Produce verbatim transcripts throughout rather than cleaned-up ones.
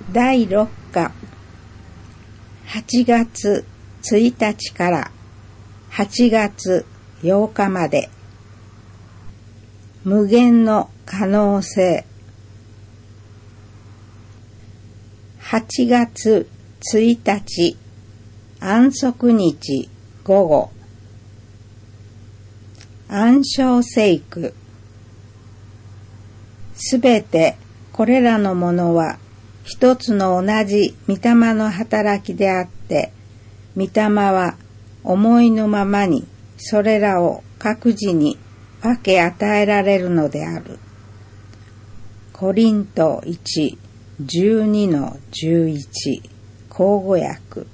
だいろっかはちがつついたちからはちがつようかまで無限の可能性。はちがつついたち安息日午後、暗唱聖句。すべてこれらのものは一つの同じ御霊の働きであって、御霊は思いのままにそれらを各自に分け与えられるのである。コリントいち、じゅうにのじゅういち、口語訳。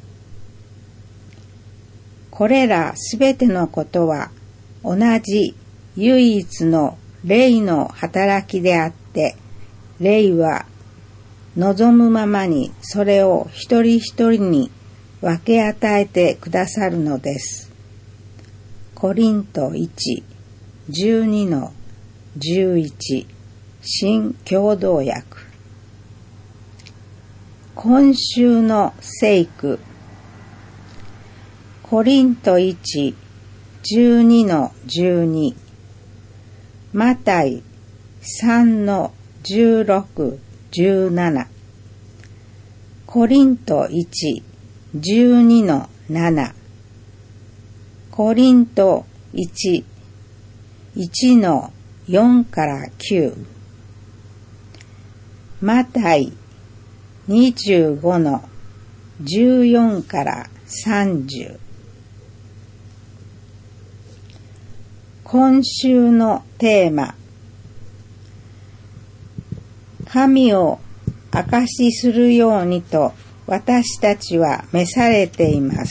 これらすべてのことは同じ唯一の霊の働きであって、霊は望むままにそれを一人一人に分け与えてくださるのです。コリントいち、じゅうにのじゅういち、新共同訳。今週の聖句。コリントいち、じゅうにのじゅうに、マタイさんのじゅうろく、じゅうなな、コリントいち、じゅうにのなな、コリントいち、いちのよんからきゅう、マタイにじゅうごのじゅうよんからさんじゅう。今週のテーマ。神を証しするようにと私たちは召されています。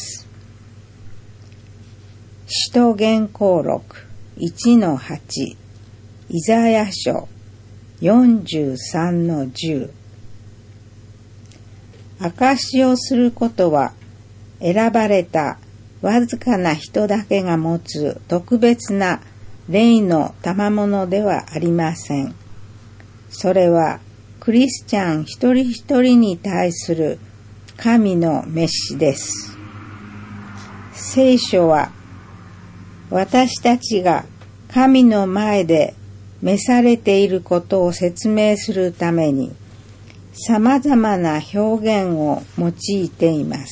使徒言行録いちのはち、イザヤ書よんじゅうさんのじゅう。証しをすることは選ばれたわずかな人だけが持つ特別な霊の賜物ではありません。それはクリスチャン一人一人に対する神の召しです。聖書は私たちが神の前で召されていることを説明するために様々な表現を用いています。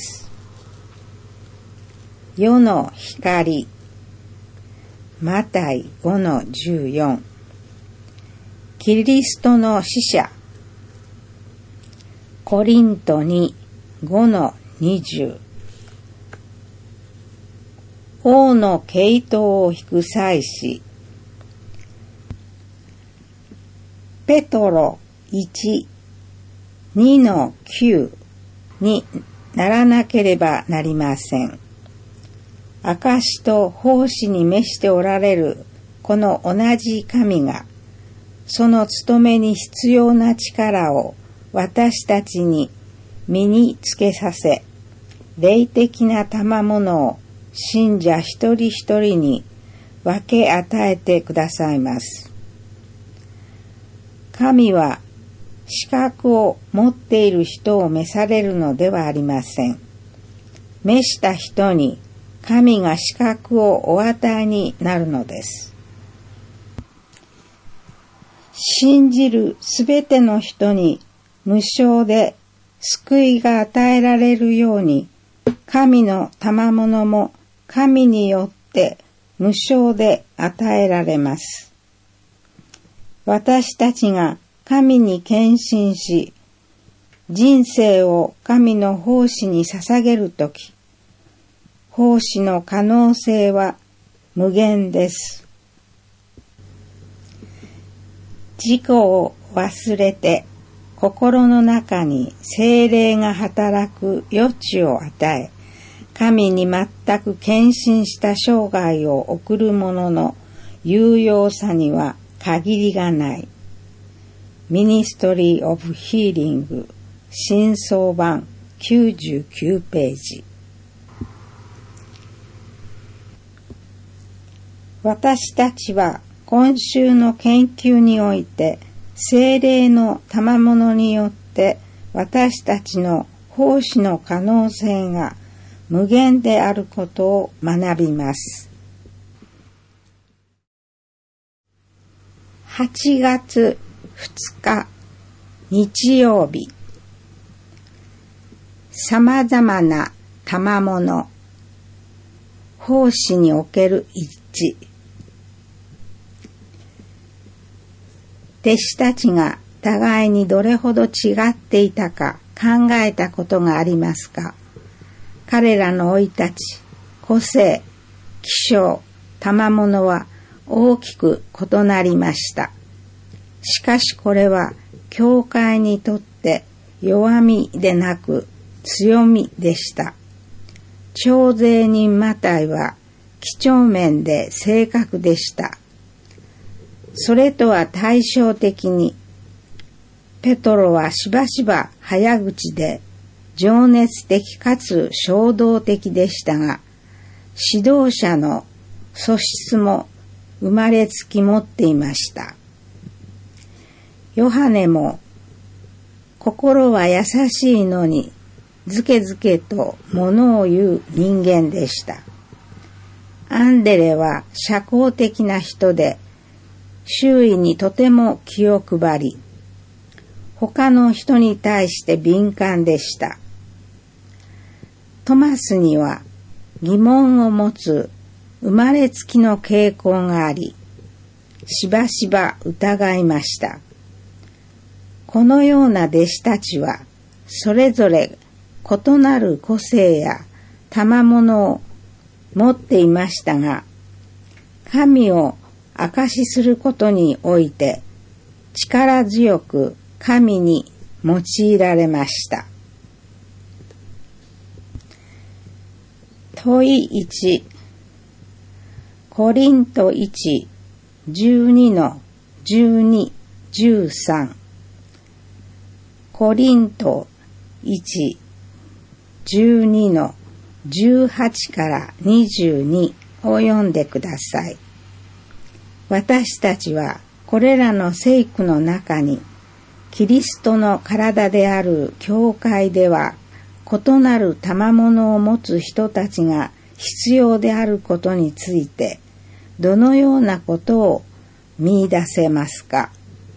世の光、マタイごのじゅうよん、キリストの使者、コリントに、ごのにじゅう、王の系統を引く祭司、ペトロいち、にのきゅうにならなければなりません。証と奉仕に召しておられるこの同じ神が、その務めに必要な力を私たちに身につけさせ、霊的な賜物を信者一人一人に分け与えてくださいます。神は資格を持っている人を召されるのではありません。召した人に神が資格をお与えになるのです。信じるすべての人に無償で救いが与えられるように、神の賜物も神によって無償で与えられます。私たちが神に献身し、人生を神の奉仕に捧げるとき、奉仕の可能性は無限です。自己を忘れて心の中に聖霊が働く余地を与え、神に全く献身した生涯を送る者の有用さには限りがない。Ministry of Healing 新装版きゅうじゅうきゅうページ。私たちは今週の研究において聖霊の賜物によって私たちの奉仕の可能性が無限であることを学びます。はちがつふつか日曜日、さまざまな賜物、奉仕における一致。弟子たちが互いにどれほど違っていたか考えたことがありますか？彼らの生い立ち、個性、気性、賜物は大きく異なりました。しかしこれは教会にとって弱みでなく強みでした。徴税人マタイは几帳面で正確でした。それとは対照的に、ペトロはしばしば早口で情熱的かつ衝動的でしたが、指導者の素質も生まれつき持っていました。ヨハネも心は優しいのにずけずけと物を言う人間でした。アンデレは社交的な人で周囲にとても気を配り、他の人に対して敏感でした。トマスには疑問を持つ生まれつきの傾向があり、しばしば疑いました。このような弟子たちはそれぞれ異なる個性や賜物を持っていましたが、神を証しすることにおいて力強く神に用いられました。問いいち、コリントいち、じゅうにのじゅうに、じゅうさん。コリントいち、じゅうにのじゅうはちからにじゅうにを読んでください。私たちはこれらの聖句の中に、キリストの体である教会では異なる賜物を持つ人たちが必要であることについて、どのようなことを見出せますか？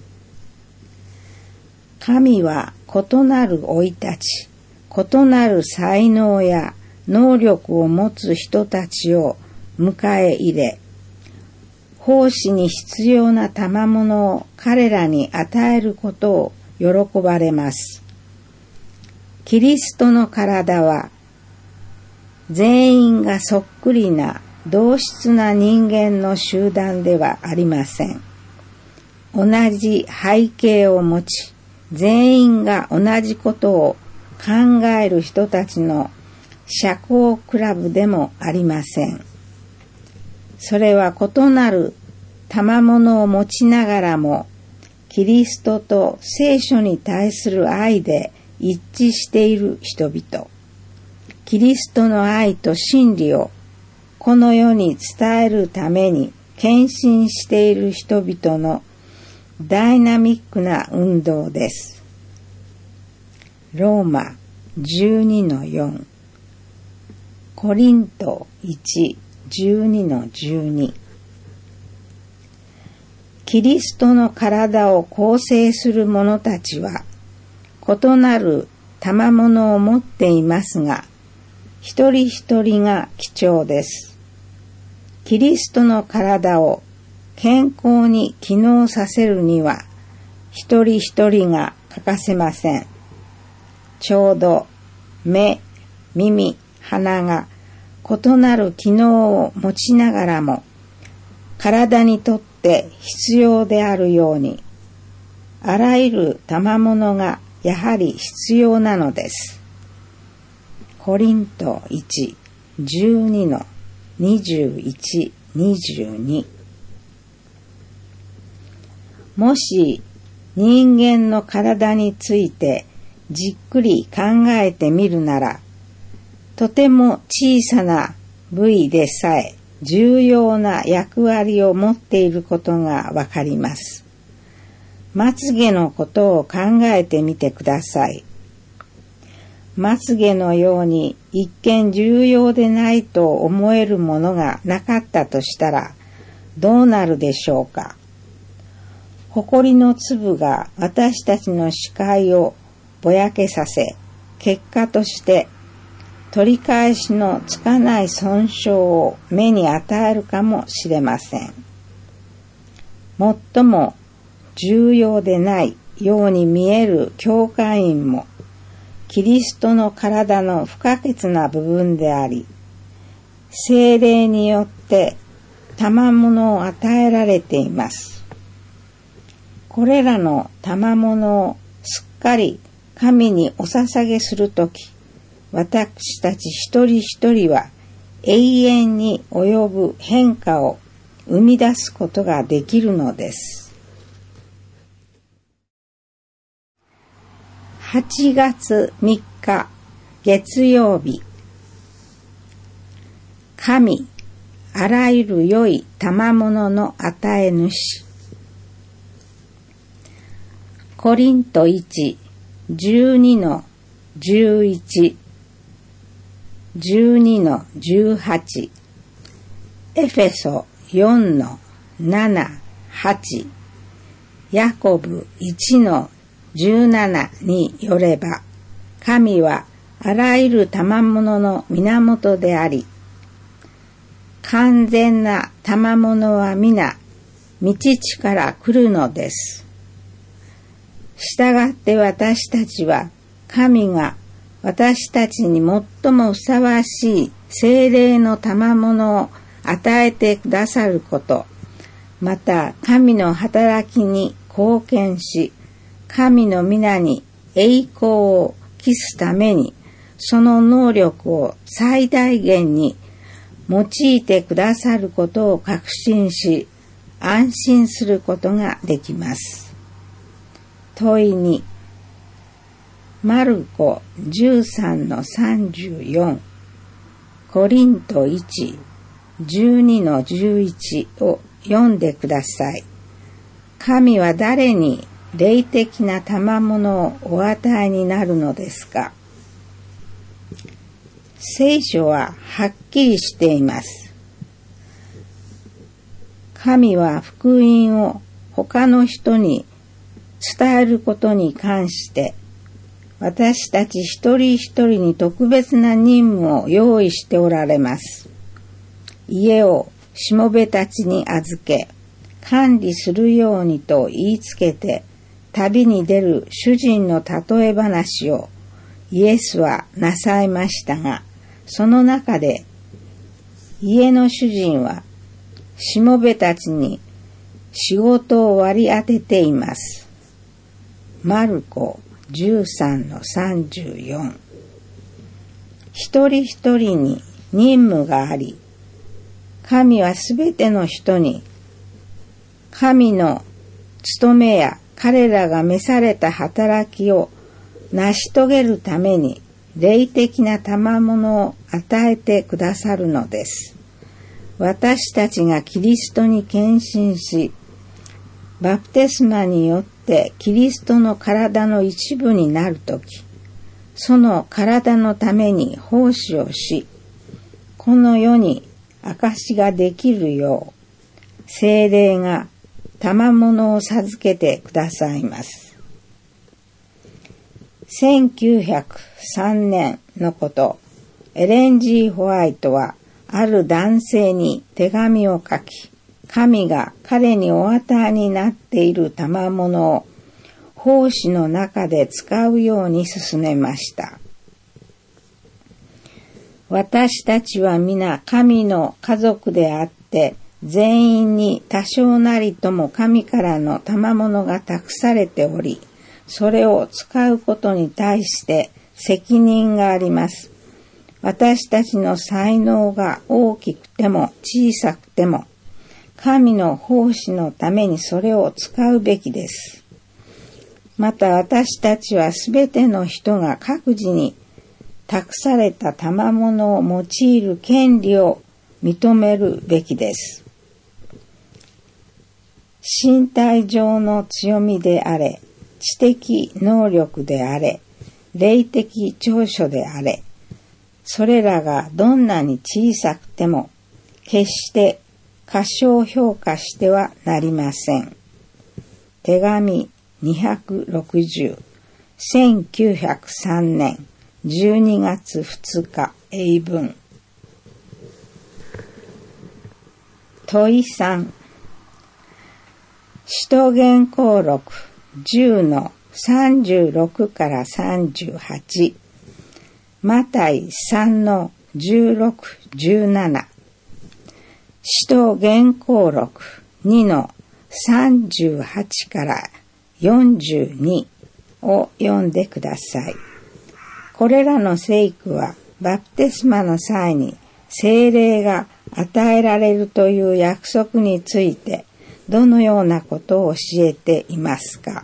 神は異なる生い立ち、異なる才能や能力を持つ人たちを迎え入れ、奉仕に必要な賜物を彼らに与えることを喜ばれます。キリストの体は全員がそっくりな同質な人間の集団ではありません。同じ背景を持ち、全員が同じことを考える人たちの社交クラブでもありません。それは異なる賜物を持ちながらも、キリストと聖書に対する愛で一致している人々。キリストの愛と真理をこの世に伝えるために献身している人々のダイナミックな運動です。ローマじゅうにのよん、コリントいち、じゅうにのじゅうに。キリストの体を構成する者たちは異なる賜物を持っていますが、一人一人が貴重です。キリストの体を健康に機能させるには、一人一人が欠かせません。ちょうど目、耳、鼻が異なる機能を持ちながらも、体にとって必要であるように、あらゆる賜物がやはり必要なのです。コリントいち、じゅうにのにじゅういち、にじゅうに。もし人間の体についてじっくり考えてみるなら、とても小さな部位でさえ重要な役割を持っていることがわかります。まつげのことを考えてみてください。 まつげのように一見重要でないと思えるものがなかったとしたらどうなるでしょうか。埃の粒が私たちの視界をぼやけさせ、結果として取り返しのつかない損傷を目に与えるかもしれません。最も重要でないように見える教会員もキリストの体の不可欠な部分であり、聖霊によって賜物を与えられています。これらの賜物をすっかり神にお捧げするとき、私たち一人一人は永遠に及ぶ変化を生み出すことができるのです。はちがつみっか月曜日。神、あらゆる良い賜物の与え主。コリントいち、じゅうにのじゅういち、じゅうにのじゅうはち、エフェソよんのなな、はち、ヤコブいちのじゅうななによれば、神はあらゆる賜物の源であり、完全な賜物は皆、御父から来るのです。したがって私たちは、神が私たちに最もふさわしい聖霊の賜物を与えてくださること、また神の働きに貢献し、神の皆に栄光を期すために、その能力を最大限に用いてくださることを確信し、安心することができます。問いに、マルコじゅうさんのさんじゅうよん、コリントいち、じゅうにのじゅういちを読んでください。神は誰に霊的な賜物をお与えになるのですか？聖書ははっきりしています。神は福音を他の人に伝えることに関して、私たち一人一人に特別な任務を用意しておられます。家をしもべたちに預け、管理するようにと言いつけて、旅に出る主人の例え話をイエスはなさいましたが、その中で家の主人はしもべたちに仕事を割り当てています。マルコじゅうさんのさんじゅうよん。一人一人に任務があり、神はすべての人に神の務めや彼らが召された働きを成し遂げるために霊的な賜物を与えてくださるのです。私たちがキリストに献身し、バプテスマによってキリストの体の一部になるとき、その体のために奉仕をし、この世に証ができるよう、聖霊が賜物を授けてくださいます。せんきゅうひゃくさんねんのこと、エレン・ジー・ホワイトはある男性に手紙を書き、神が彼にお与えになっている賜物を奉仕の中で使うように勧めました。私たちは皆神の家族であって、全員に多少なりとも神からの賜物が託されており、それを使うことに対して責任があります。私たちの才能が大きくても小さくても、神の奉仕のためにそれを使うべきです。また私たちはすべての人が各自に託された賜物を用いる権利を認めるべきです。身体上の強みであれ、知的能力であれ、 霊的長所であれ、それらがどんなに小さくても、決して過小評価してはなりません。手紙にひゃくろくじゅう、せんきゅうひゃくさんねんじゅうにがつふつか英文。問いさん。使徒言行録じゅうのさんじゅうろくからさんじゅうはち、マタイさんのじゅうろく、じゅうなな、使徒言行録にのさんじゅうはちからよんじゅうにを読んでください。これらの聖句はバプテスマの際に聖霊が与えられるという約束についてどのようなことを教えていますか？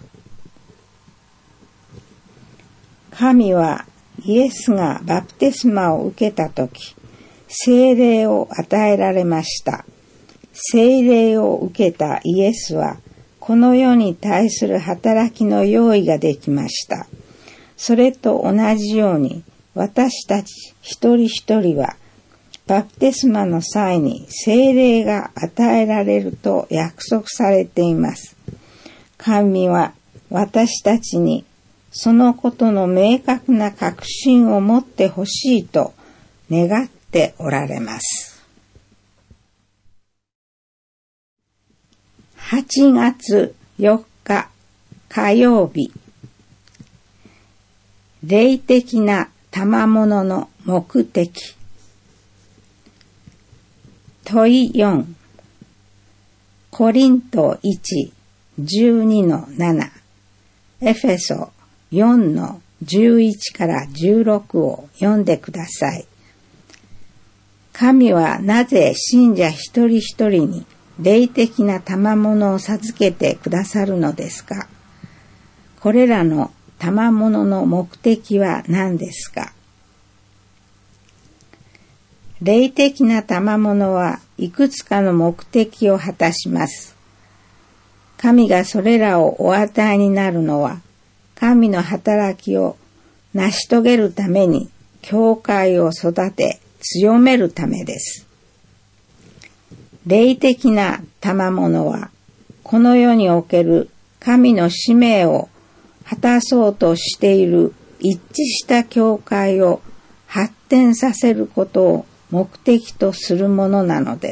神はイエスがバプテスマを受けたとき、聖霊を与えられました。聖霊を受けたイエスは、この世に対する働きの用意ができました。それと同じように、私たち一人一人は、バプテスマの際に聖霊が与えられると約束されています。神は私たちにそのことの明確な確信を持ってほしいと願っておられます。はちがつよっか火曜日。霊的な賜物の目的。問いよん。コリントいち、じゅうにのなな、エフェソよんのじゅういちからじゅうろくを読んでください。神はなぜ信者一人一人に霊的な賜物を授けてくださるのですか？これらの賜物の目的は何ですか？霊的な賜物はいくつかの目的を果たします。神がそれらをお与えになるのは、神の働きを成し遂げるために、教会を育て、強めるためです。霊的な賜物は、この世における神の使命を果たそうとしている一致した教会を発展させることを目的とするものなのです。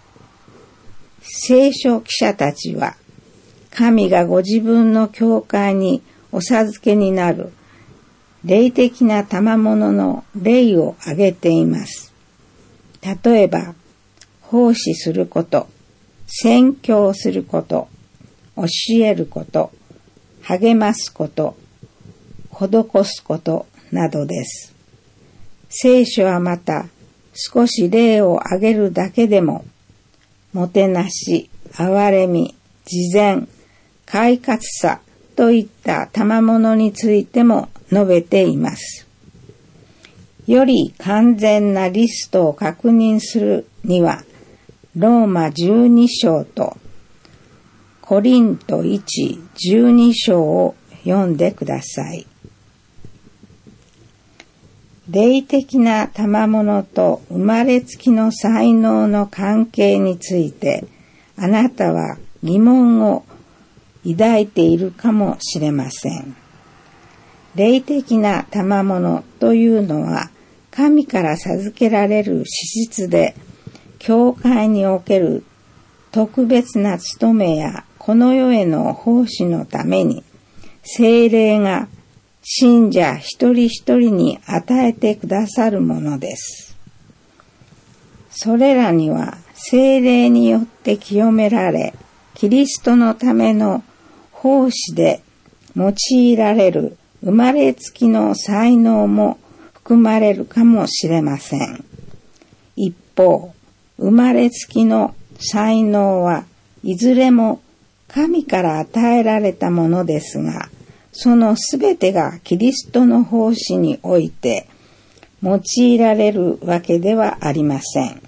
聖書記者たちは、神がご自分の教会にお授けになる霊的な賜物の例を挙げています。例えば、奉仕すること、宣教すること、教えること、励ますこと、施すことなどです。聖書はまた、少し例を挙げるだけでも、もてなし、憐れみ、慈善、快活さといった賜物についても述べています。より完全なリストを確認するには、ローマじゅうに章とコリントいち、じゅうに章を読んでください。霊的な賜物と生まれつきの才能の関係について、あなたは疑問を抱いているかもしれません。霊的な賜物というのは、神から授けられる資質で、教会における特別な務めやこの世への奉仕のために、聖霊が信者一人一人に与えてくださるものです。それらには聖霊によって清められ、キリストのための奉仕で用いられる生まれつきの才能も含まれるかもしれません。一方、生まれつきの才能はいずれも神から与えられたものですが、そのすべてがキリストの奉仕において用いられるわけではありません。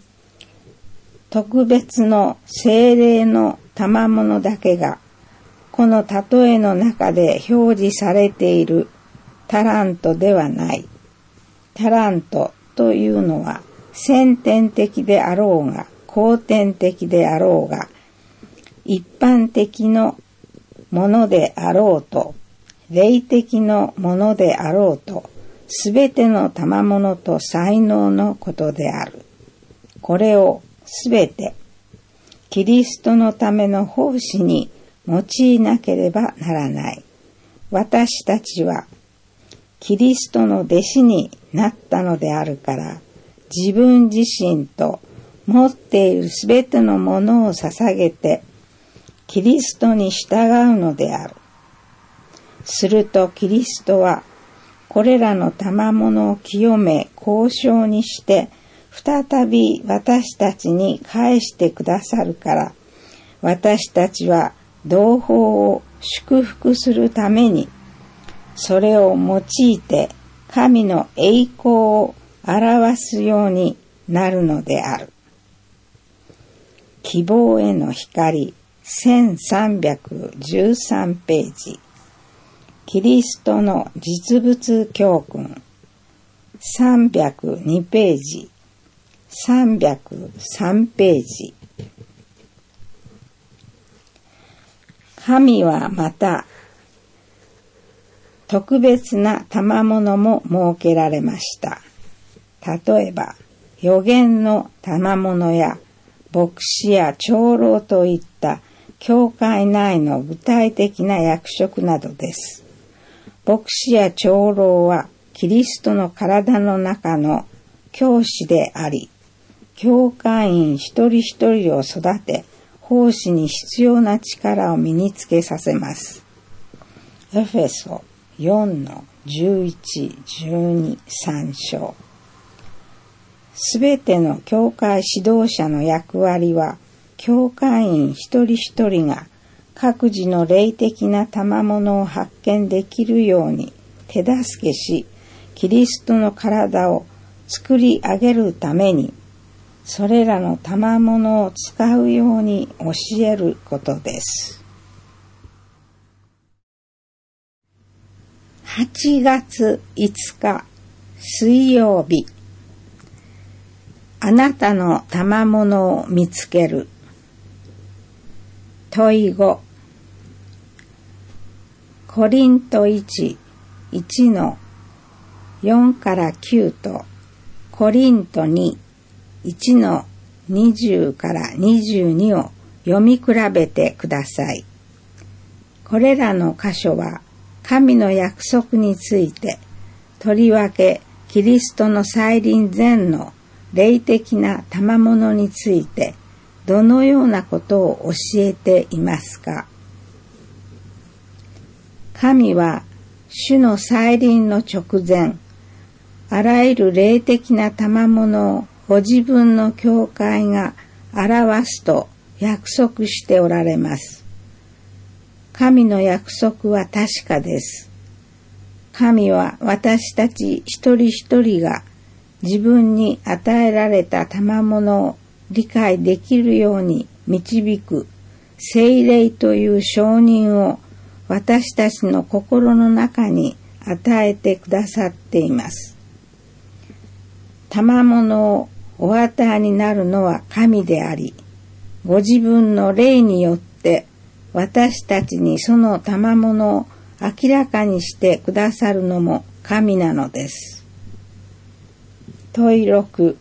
特別の聖霊の賜物だけがこの例えの中で表示されているタラントではない。タラントというのは先天的であろうが後天的であろうが一般的のものであろうと霊的のものであろうとすべての賜物と才能のことである。これをすべてキリストのための奉仕に用いなければならない。私たちはキリストの弟子になったのであるから、自分自身と持っているすべてのものを捧げて、キリストに従うのである。するとキリストは、これらの賜物を清め、交渉にして、再び私たちに返してくださるから、私たちは同胞を祝福するために、それを用いて神の栄光を表すようになるのである。希望への光せんさんびゃくじゅうさんページ。キリストの実物教訓さんびゃくにページ。さんびゃくさんページ。神はまた特別な賜物も設けられました。例えば、預言の賜物や牧師や長老といった教会内の具体的な役職などです。牧師や長老はキリストの体の中の教師であり、教会員一人一人を育て、奉仕に必要な力を身につけさせます。エフェソよんのじゅういち、じゅうに、さん章。すべての教会指導者の役割は、教会員一人一人が各自の霊的な賜物を発見できるように手助けし、キリストの体を作り上げるために、それらの賜物を使うように教えることです。はちがついつか水曜日。あなたの賜物を見つける。問いご。コリントいち、いちのよんからきゅうとコリントに、いちのにじゅうからにじゅうにを読み比べてください。これらの箇所は神の約束について、とりわけキリストの再臨前の霊的な賜物についてどのようなことを教えていますか？神は主の再臨の直前、あらゆる霊的な賜物をご自分の教会が表すと約束しておられます。神の約束は確かです。神は私たち一人一人が自分に与えられた賜物を理解できるように導く聖霊という証人を私たちの心の中に与えてくださっています。賜物をお与えになるのは神であり、ご自分の霊によって私たちにその賜物を明らかにしてくださるのも神なのです。問いろく。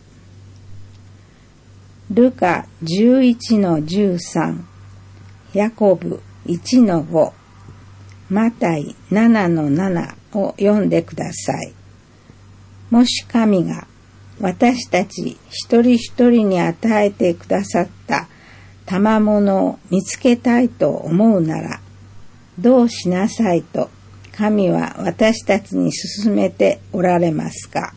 ルカじゅういちのじゅうさん、ヤコブいちのご、マタイななのななを読んでください。もし神が私たち一人一人に与えてくださった賜物を見つけたいと思うなら、どうしなさいと神は私たちに勧めておられますか？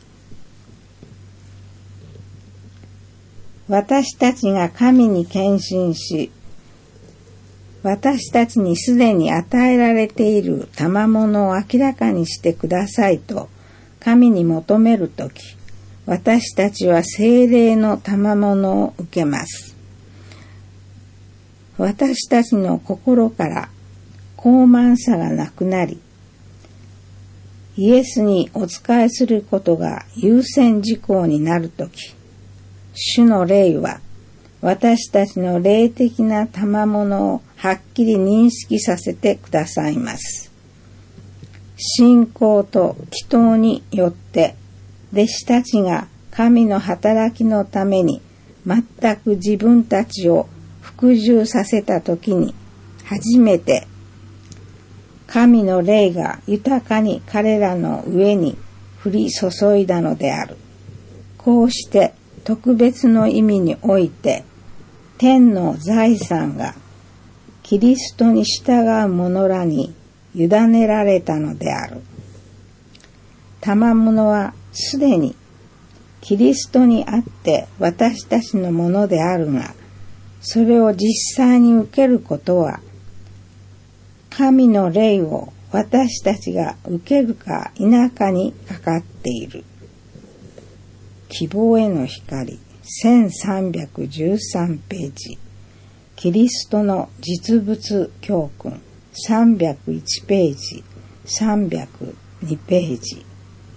私たちが神に献身し、私たちにすでに与えられている賜物を明らかにしてくださいと神に求めるとき、私たちは聖霊の賜物を受けます。私たちの心から高慢さがなくなり、イエスにお仕えすることが優先事項になるとき、主の霊は私たちの霊的な賜物をはっきり認識させてくださいます。信仰と祈祷によって弟子たちが神の働きのために全く自分たちを服従させたときに初めて神の霊が豊かに彼らの上に降り注いだのである。こうして特別の意味において天の財産がキリストに従う者らに委ねられたのである。賜物はすでにキリストにあって私たちのものであるが、それを実際に受けることは神の霊を私たちが受けるか否かにかかっている。希望への光せんさんびゃくじゅうさんページ、キリストの実物教訓さんびゃくいちページ、さんびゃくにページ。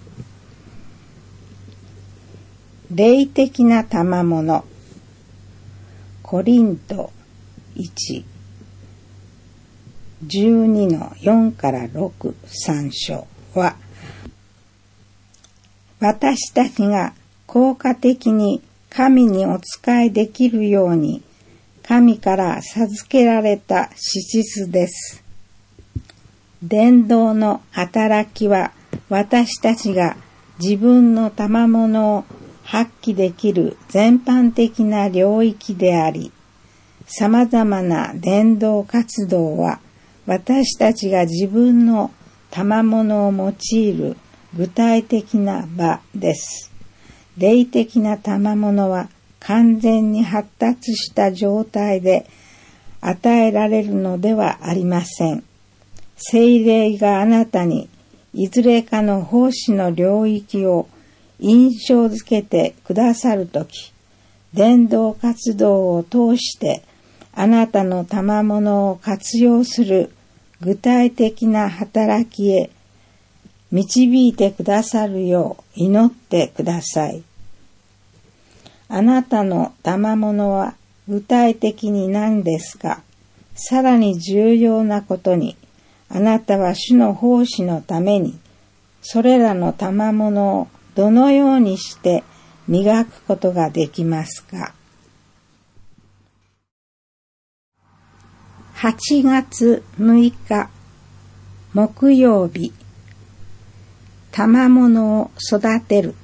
霊的な賜物、コリントいち、じゅうにのよんからろく参照は、私たちが効果的に神にお仕えできるように神から授けられた資質です。伝道の働きは私たちが自分の賜物を発揮できる全般的な領域であり、様々な伝道活動は私たちが自分の賜物を用いる具体的な場です。霊的な賜物は完全に発達した状態で与えられるのではありません。聖霊があなたにいずれかの奉仕の領域を印象づけてくださるとき、伝道活動を通してあなたの賜物を活用する具体的な働きへ導いてくださるよう祈ってください。あなたの賜物は具体的に何ですか？さらに重要なことに、あなたは主の奉仕のために、それらの賜物をどのようにして磨くことができますか？はちがつむいか木曜日、賜物を育てる。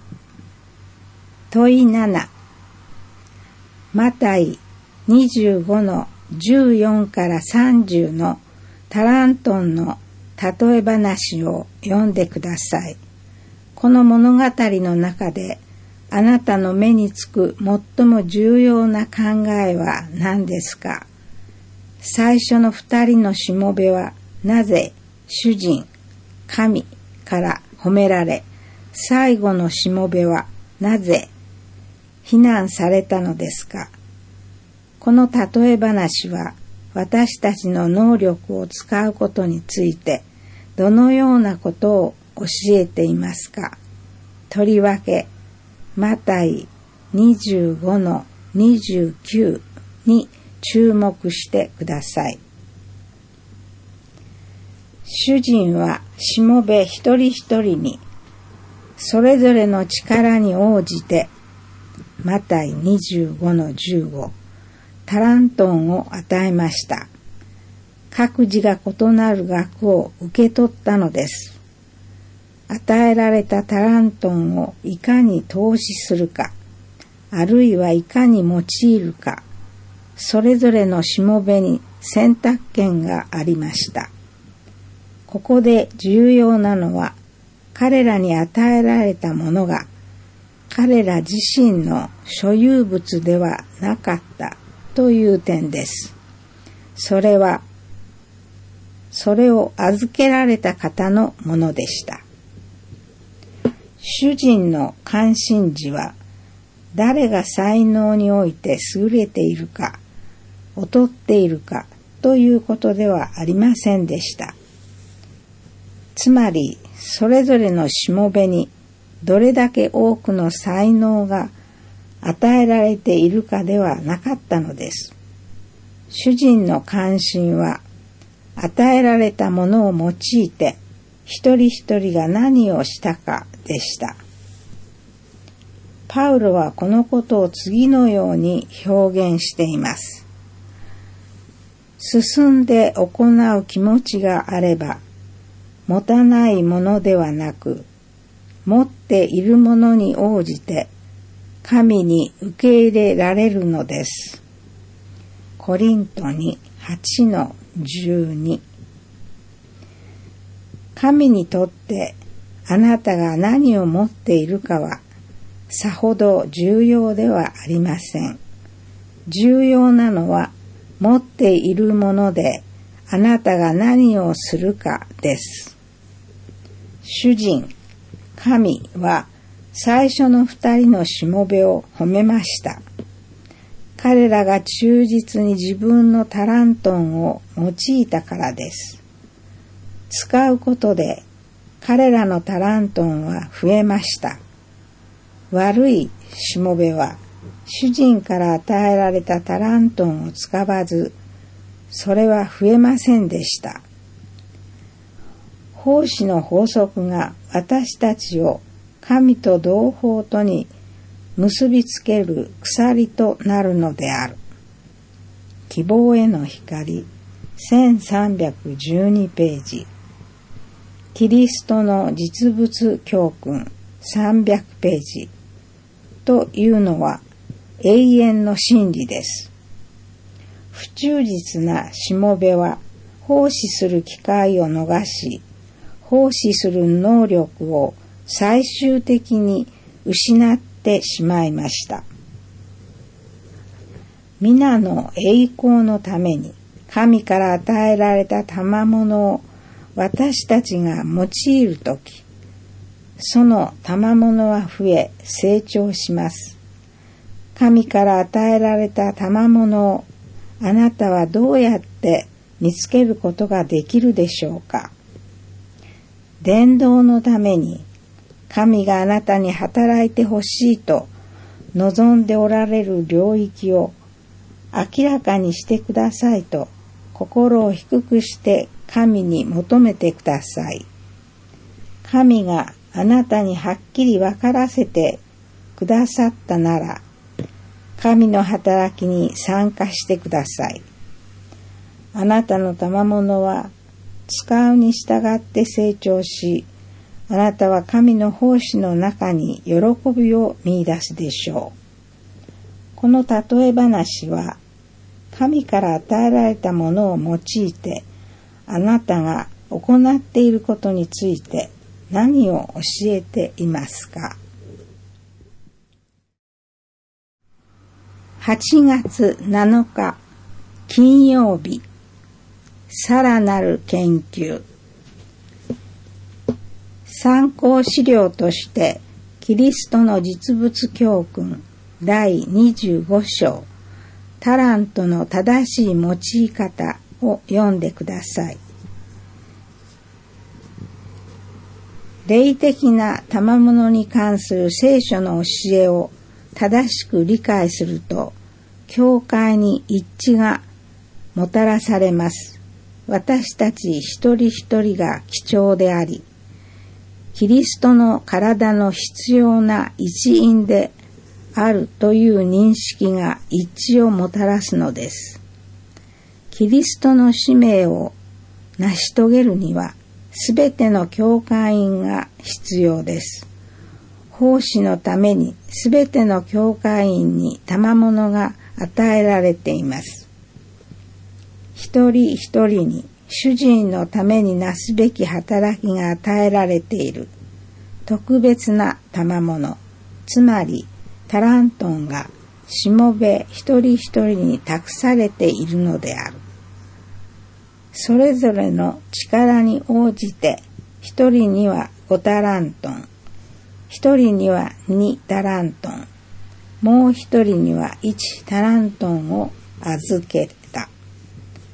問いなな、マタイにじゅうごのじゅうよんからさんじゅうのタラントンの例え話を読んでください。この物語の中であなたの目につく最も重要な考えは何ですか？最初の二人のしもべはなぜ主人、神から褒められ、最後のしもべはなぜ非難されたのですか？この例え話は私たちの能力を使うことについてどのようなことを教えていますか？とりわけマタイにじゅうごのにじゅうきゅうに注目してください。主人はしもべ一人一人にそれぞれの力に応じてマタイにじゅうごのじゅうごタラントンを与えました。各自が異なる額を受け取ったのです。与えられたタラントンをいかに投資するか、あるいはいかに用いるか、それぞれのしもべに選択権がありました。ここで重要なのは、彼らに与えられたものが彼ら自身の所有物ではなかったという点です。それは、それを預けられた方のものでした。主人の関心事は、誰が才能において優れているか、劣っているかということではありませんでした。つまり、それぞれのしもべにどれだけ多くの才能が与えられているかではなかったのです。主人の関心は、与えられたものを用いて、一人一人が何をしたかでした。パウロはこのことを次のように表現しています。進んで行う気持ちがあれば、持たないものではなく、持っているものに応じて、神に受け入れられるのです。コリントにはちのじゅうに。神にとってあなたが何を持っているかはさほど重要ではありません。重要なのは持っているものであなたが何をするかです。主人、神は最初の二人のしもべを褒めました。彼らが忠実に自分のタラントンを用いたからです。使うことで彼らのタラントンは増えました。悪いしもべは主人から与えられたタラントンを使わず、それは増えませんでした。奉仕の法則が私たちを神と同胞とに結びつける鎖となるのである。希望への光せんさんびゃくじゅうにページ。キリストの実物教訓さんびゃくページというのは永遠の真理です。不忠実なしもべは奉仕する機会を逃し、奉仕する能力を最終的に失ってしまいました。皆の栄光のために神から与えられた賜物を私たちが用いるとき、その賜物は増え成長します。神から与えられた賜物をあなたはどうやって見つけることができるでしょうか。伝道のために神があなたに働いてほしいと望んでおられる領域を明らかにしてくださいと心を低くして神に求めてください。神があなたにはっきり分からせてくださったなら、神の働きに参加してください。あなたの賜物は使うに従って成長し、あなたは神の奉仕の中に喜びを見出すでしょう。この例え話は、神から与えられたものを用いて、あなたが行っていることについて何を教えていますか？はちがつなのか金曜日、さらなる研究。参考資料としてキリストの実物教訓だいにじゅうご章、タラントの正しい用い方を読んでください。霊的な賜物に関する聖書の教えを正しく理解すると、教会に一致がもたらされます。私たち一人一人が貴重であり、キリストの体の必要な一員であるという認識が一致をもたらすのです。キリストの使命を成し遂げるには、すべての教会員が必要です。奉仕のためにすべての教会員に賜物が与えられています。一人一人に主人のためになすべき働きが与えられている特別な賜物、つまりタラントンがしもべ一人一人に託されているのである。それぞれの力に応じて、一人にはごタラントン、一人にはにタラントン、もう一人にはいちタラントンを預けた。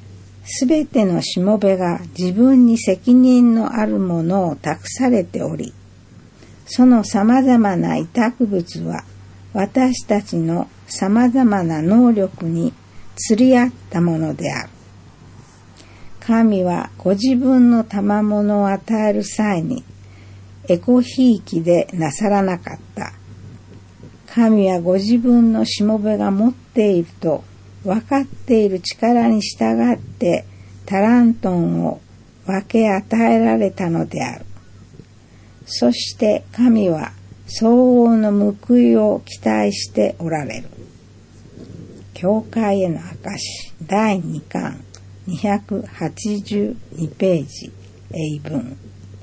すべてのしもべが自分に責任のあるものを託されており、その様々な委託物は私たちの様々な能力に釣り合ったものである。神はご自分の賜物を与える際にエコひいきでなさらなかった。神はご自分のしもべが持っていると分かっている力に従ってタラントンを分け与えられたのである。そして神は相応の報いを期待しておられる。教会への証だいにかんにひゃくはちじゅうにページ英文。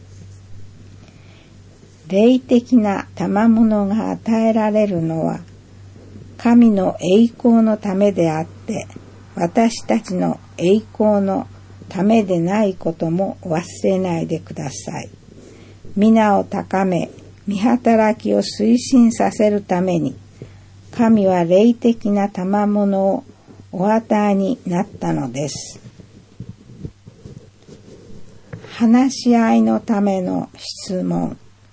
霊的な賜物が与えられるのは神の栄光のためであって、私たちの栄光のためでないことも忘れないでください。皆を高め、御働きを推進させるために、神は霊的な賜物をお与えになったのです。話し合いのための質問。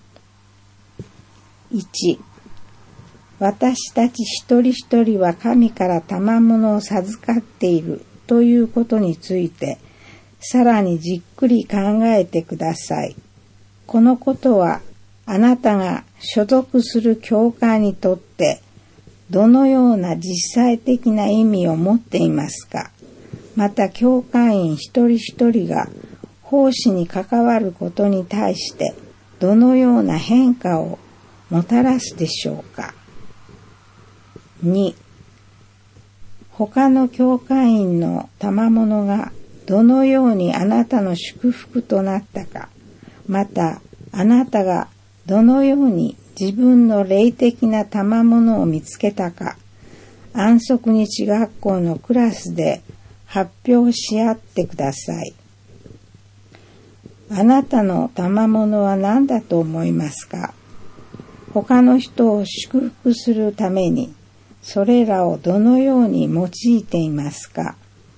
いち、私たち一人一人は神から賜物を授かっているということについて、さらにじっくり考えてください。このことは、あなたが所属する教会にとって、どのような実際的な意味を持っていますか？また、教会員一人一人が奉仕に関わることに対して、どのような変化をもたらすでしょうか？に、他の教会員の賜物がどのようにあなたの祝福となったか、またあなたがどのように自分の霊的な賜物を見つけたか、安息日学校のクラスで発表し合ってください。あなたの賜物は何だと思いますか？他の人を祝福するために、それらをどのように用いていますか？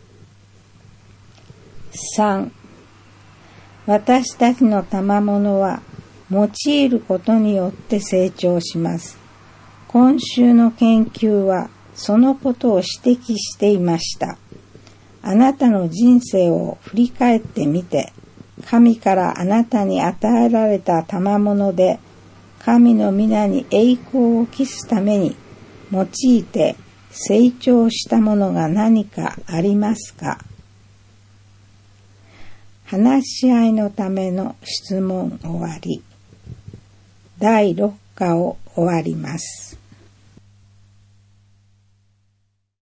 さん、私たちの賜物は用いることによって成長します。今週の研究はそのことを指摘していました。あなたの人生を振り返ってみて、神からあなたに与えられた賜物で、神の皆に栄光を期すために用いて成長したものが何かありますか？話し合いのための質問終わり。だいろっかを終わります。